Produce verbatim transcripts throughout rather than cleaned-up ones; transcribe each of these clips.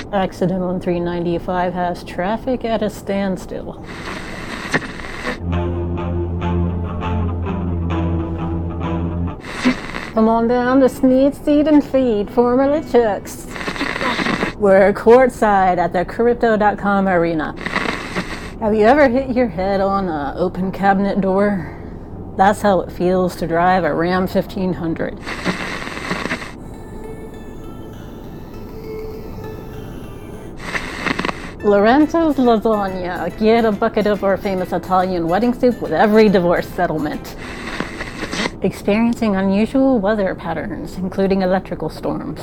Accident on three ninety-five has traffic at a standstill. Come on down to Sneed, Seed, and Feed, formerly Chuck's. We're courtside at the Crypto dot com arena. Have you ever hit your head on an open cabinet door? That's how it feels to drive a Ram fifteen hundred. Lorenzo's Lasagna. Get a bucket of our famous Italian wedding soup with every divorce settlement. Experiencing unusual weather patterns, including electrical storms.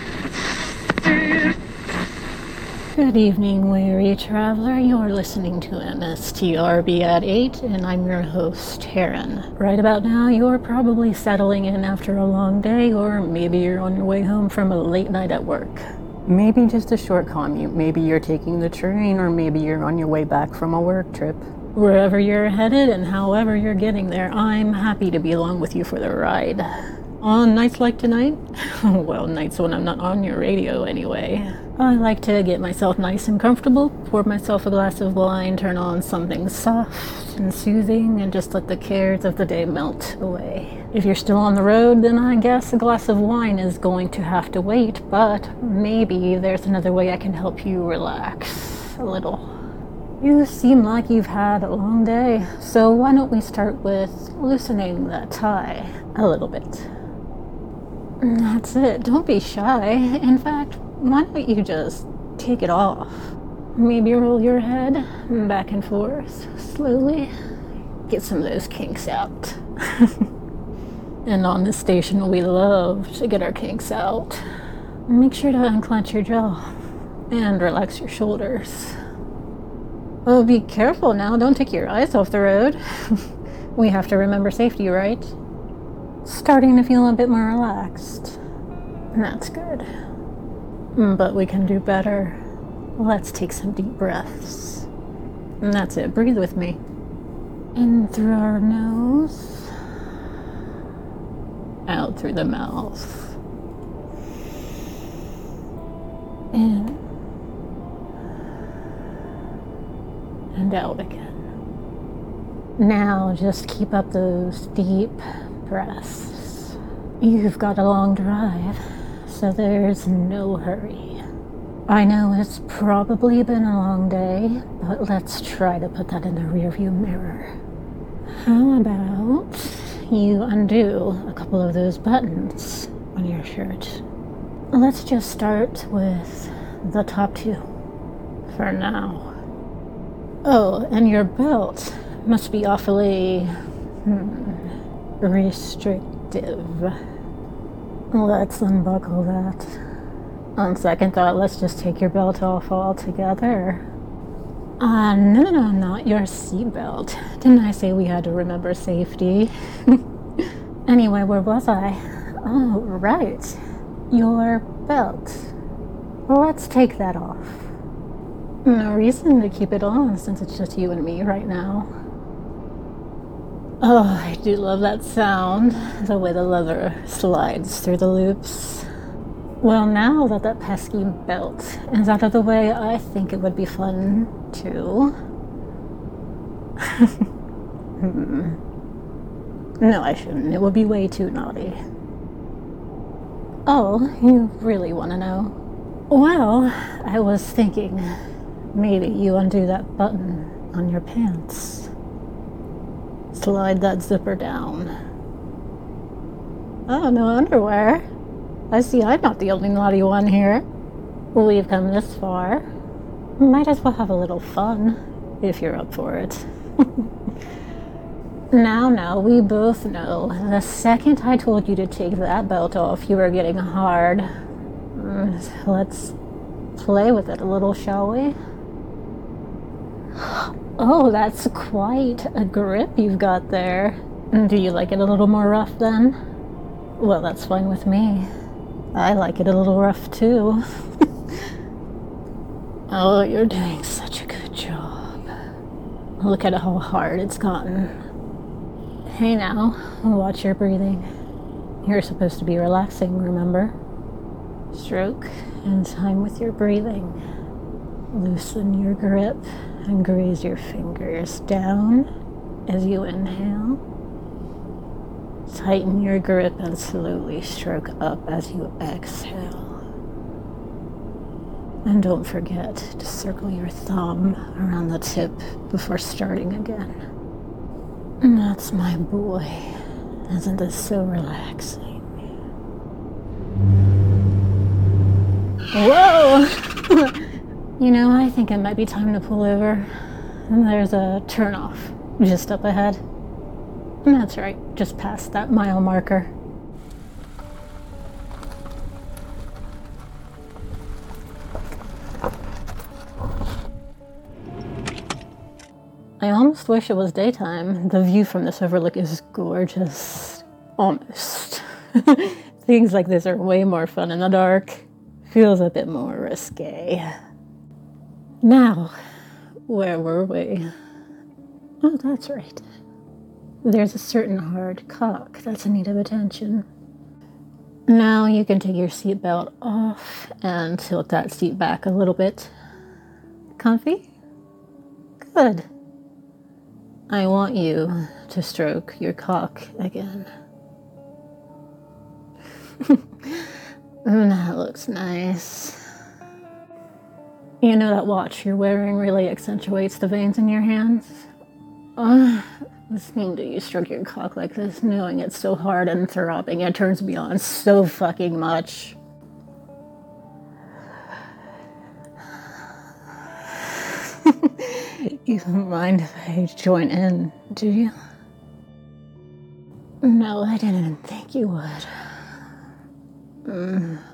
Good evening, weary traveler. You're listening to M S T R B at eight, and I'm your host, Heron. Right about now, you're probably settling in after a long day, or maybe you're on your way home from a late night at work. Maybe just a short commute. Maybe you're taking the train, or maybe you're on your way back from a work trip. Wherever you're headed and however you're getting there, I'm happy to be along with you for the ride. On nights like tonight? Well, nights when I'm not on your radio anyway. I like to get myself nice and comfortable, pour myself a glass of wine, turn on something soft and soothing, and just let the cares of the day melt away. If you're still on the road, then I guess a glass of wine is going to have to wait, but maybe there's another way I can help you relax a little. You seem like you've had a long day, so why don't we start with loosening that tie a little bit. That's it, don't be shy. In fact, why don't you just take it off? Maybe roll your head back and forth slowly. Get some of those kinks out. And on this station, we love to get our kinks out. Make sure to unclench your jaw and relax your shoulders. Oh, be careful now. Don't take your eyes off the road. We have to remember safety, right? Starting to feel a bit more relaxed. That's good. But we can do better. Let's take some deep breaths. And that's it. Breathe with me. In through our nose. Out through the mouth. In. And out again. Now just keep up those deep breaths. You've got a long drive, so there's no hurry. I know it's probably been a long day, but let's try to put that in the rearview mirror. How about you undo a couple of those buttons on your shirt? Let's just start with the top two for now. Oh, and your belt must be awfully hmm, restrictive. Let's unbuckle that. On second thought, let's just take your belt off altogether. Ah, uh, no, no, no, not your seatbelt. Didn't I say we had to remember safety? Anyway, where was I? Oh, right. Your belt. Let's take that off. No reason to keep it on since it's just you and me right now. Oh, I do love that sound, the way the leather slides through the loops. Well, now that that pesky belt is out of the way, I think it would be fun to... hmm. No, I shouldn't. It would be way too naughty. Oh, you really want to know? Well, I was thinking... maybe you undo that button on your pants. Slide that zipper down. Oh, no underwear. I see I'm not the only naughty one here. We've come this far. Might as well have a little fun, if you're up for it. Now, now, we both know the second I told you to take that belt off, you were getting hard. Let's play with it a little, shall we? Oh, that's quite a grip you've got there. Do you like it a little more rough then? Well, that's fine with me. I like it a little rough too. Oh, you're doing such a good job. Look at how hard it's gotten. Hey now, watch your breathing. You're supposed to be relaxing, remember? Stroke in time with your breathing. Loosen your grip and graze your fingers down as you inhale. Tighten your grip and slowly stroke up as you exhale. And don't forget to circle your thumb around the tip before starting again. And that's my boy. Isn't this so relaxing? Whoa! You know, I think it might be time to pull over. And there's a turnoff just up ahead. And that's right, just past that mile marker. I almost wish it was daytime. The view from this overlook is gorgeous. Almost. Things like this are way more fun in the dark. Feels a bit more risque. Now, where were we? Oh, that's right. There's a certain hard cock that's in need of attention. Now you can take your seatbelt off and tilt that seat back a little bit. Comfy? Good. I want you to stroke your cock again. That looks nice. You know that watch you're wearing really accentuates the veins in your hands? Uh, listening to you stroke your cock like this, knowing it's so hard and throbbing, it turns me on so fucking much. You don't mind if I join in, do you? No, I didn't think you would. Mm.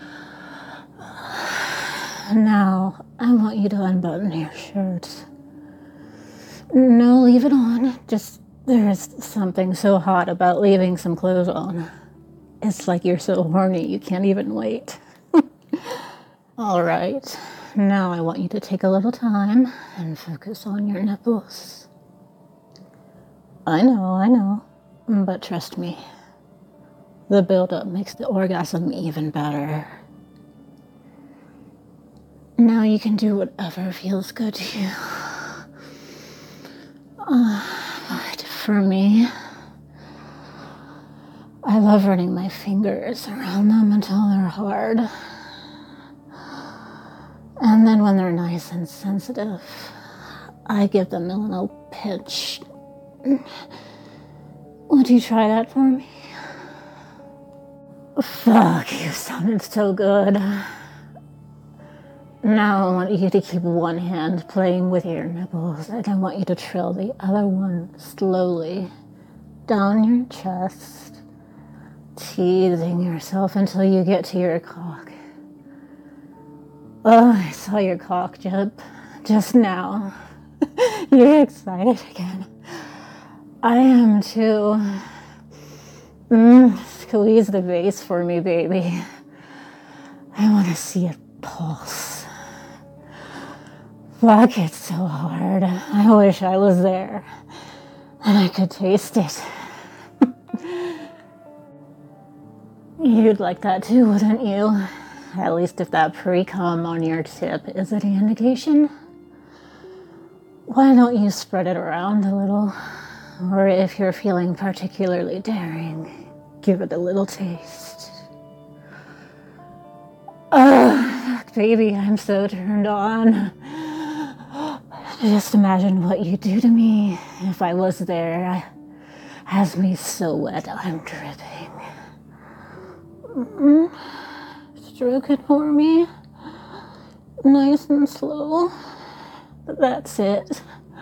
Now, I want you to unbutton your shirt. No, leave it on. Just, there's something so hot about leaving some clothes on. It's like you're so horny you can't even wait. All right. Now I want you to take a little time and focus on your nipples. I know, I know, but trust me, the buildup makes the orgasm even better. Now you can do whatever feels good to you. Uh, but for me, I love running my fingers around them until they're hard. And then when they're nice and sensitive, I give them a little pinch. Would you try that for me? Fuck, you sounded so good. Now I want you to keep one hand playing with your nipples, and I want you to trail the other one slowly down your chest, teasing yourself until you get to your cock. Oh, I saw your cock jump just now. You're excited again. I am too. Mm, squeeze the base for me, baby. I want to see it pulse. Fuck, it's so hard. I wish I was there and I could taste it. You'd like that too, wouldn't you? At least if that pre-cum on your tip is any indication. Why don't you spread it around a little? Or if you're feeling particularly daring, give it a little taste. Oh, baby, I'm so turned on. Just imagine what you'd do to me if I was there. Has me so wet, I'm dripping. Mm-mm. Stroke it for me. Nice and slow. That's it.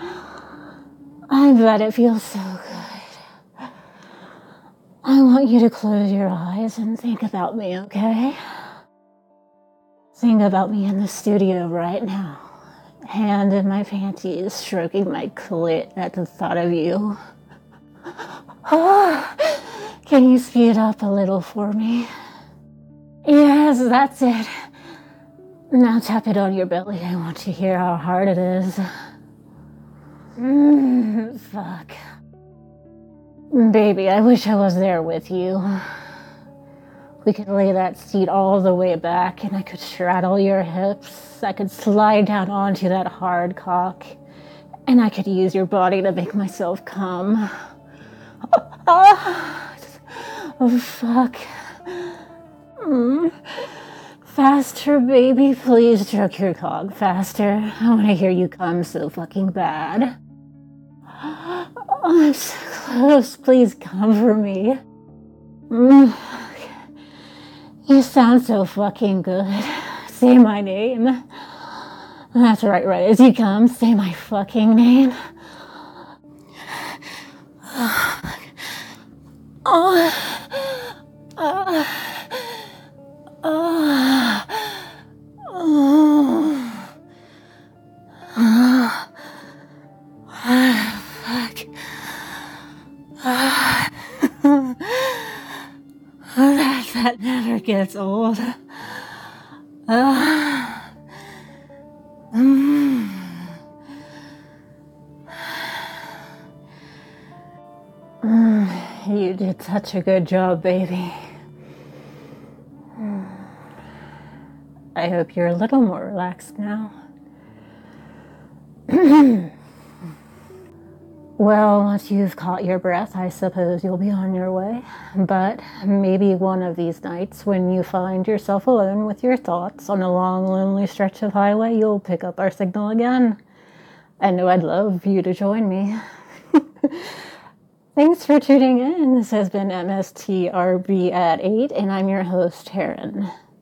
I bet it feels so good. I want you to close your eyes and think about me, okay? Think about me in the studio right now. Hand in my panties, stroking my clit at the thought of you. Oh, can you speed up a little for me? Yes, that's it. Now tap it on your belly. I want to hear how hard it is. Mmm, fuck. Baby, I wish I was there with you. We could lay that seat all the way back and I could straddle your hips. I could slide down onto that hard cock and I could use your body to make myself come. Oh, oh fuck. Mm. Faster, baby. Please stroke your cock faster. I want to hear you come so fucking bad. Oh, I'm so close. Please come for me. Mm. You sound so fucking good. Say my name. That's right, right as you come. Say my fucking name. Oh. Uh. Uh. Oh. Oh. Fuck. Uh. that, that never gets old. Uh. Mm. Mm, you did such a good job, baby. Mm. I hope you're a little more relaxed now. Well, once you've caught your breath, I suppose you'll be on your way. But maybe one of these nights, when you find yourself alone with your thoughts on a long, lonely stretch of highway, you'll pick up our signal again. I know I'd love you to join me. Thanks for tuning in. This has been M S T R B at eight, and I'm your host, Taryn.